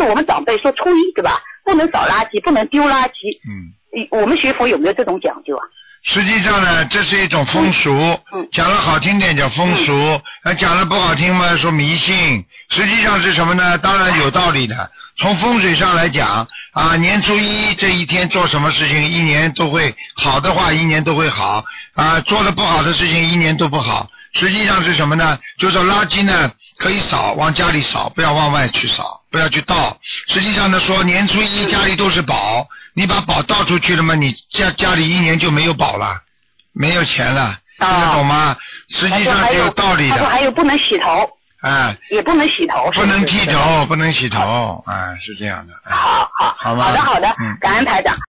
是我们长辈说初一对吧？不能扫垃圾，不能丢垃圾。我们学佛有没有这种讲究啊？ 实际上呢，这是一种风俗，讲了好听点叫风俗，讲了不好听嘛说迷信。实际上是什么呢？当然有道理的。从风水上来讲啊，年初一这一天做什么事情，一年都会好的话，一年都会好啊；做的不好的事情，一年都不好。实际上是什么呢？就是说垃圾呢可以扫，往家里扫，不要往外去扫，不要去倒。实际上呢说年初一家里都是宝，你把宝倒出去了嘛，你家里一年就没有宝了，没有钱了，听得懂吗？实际上是有道理的。 他说还有不能洗头。也不能洗头。 不能剃头，不能洗头，是这样的。 好的，感恩台长。